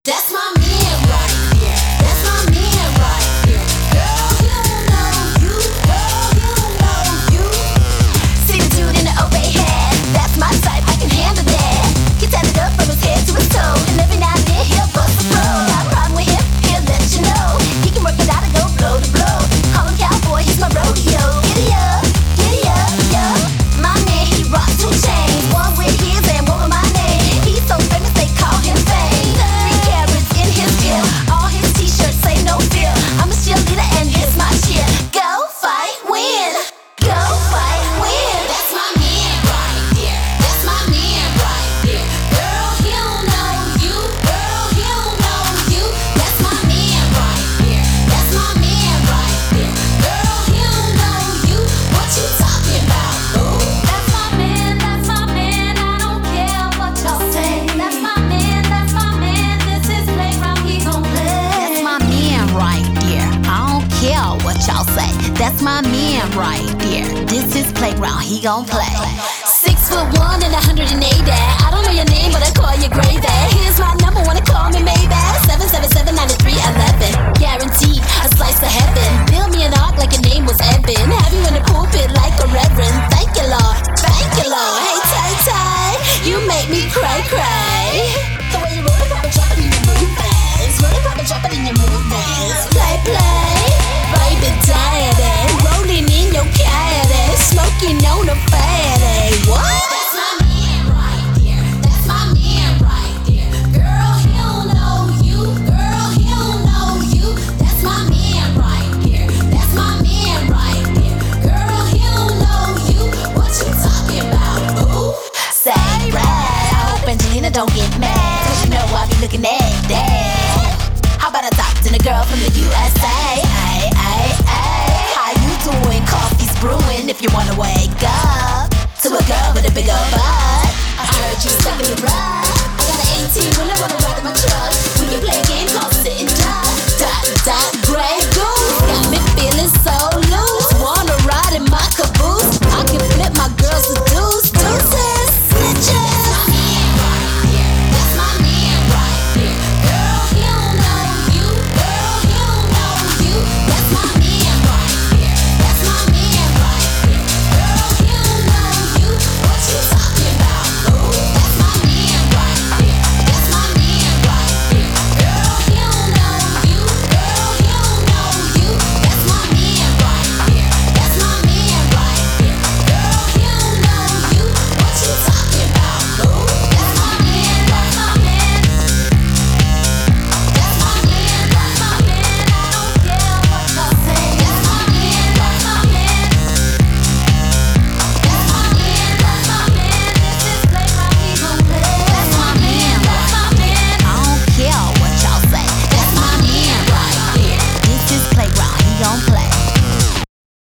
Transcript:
That's my man right there. That's my man right there. Girl, you know you. Girl, you know you. See the dude in the obey hat. That's my type. I can handle that. He tatted up from his head to his toe, and every now and then he'll bust a flow. Got a problem with him? He'll let you know. He can work it out and go blow to blow. Call him cowboy. He's my rodeo. Giddy up, yo. My man, he rocks 2 chains. One with his and one with my name. He's so famous they call him Fame. All his t-shirts say no fear. I'm a cheerleader and here's my cheer. Go fight, win. Go fight, win. That's my man right there. That's my man right there. Girl, he'll know you. Girl, he'll know you. That's my man right there. That's my man right there. Girl, he'll know you. What you talking about, boo? That's my man. That's my man. I don't care what y'all say. That's my man. That's my man. This is playground. He gon' play. That's my man right there. I don't care what y'all say. That's my man right there. This is playground. He gon' play. 6'1" and 180. I don't know your name, but I call you Gravy. Here's my number. Wanna call me Maybach? 777-9311. Guaranteed a slice of heaven. Build me an ark like your name was Evan. Have you in the pulpit like a reverend. Thank you, Lord. Thank you, Lord. Hey, Ty, you make me cry. The way you roll it, pop it, drop it in your movies. Roll it, pop it, drop it in your movies. Play, baby, daddy. Rolling in your caddy, smoking on a fatty. What? That's my man right there. That's my man right there. Girl, he'll know you. Girl, he'll know you. That's my man right there. That's my man right there. Girl, he'll know you. What you talking about, boo? Say right. I hope Angelina don't get mad, 'cause you know I be looking at that. How about I talk to the girl from the USA? Ay. How you doing? Coffee's brewing if you wanna wake up to a girl with a bigger butt. I heard you stuck in the rut.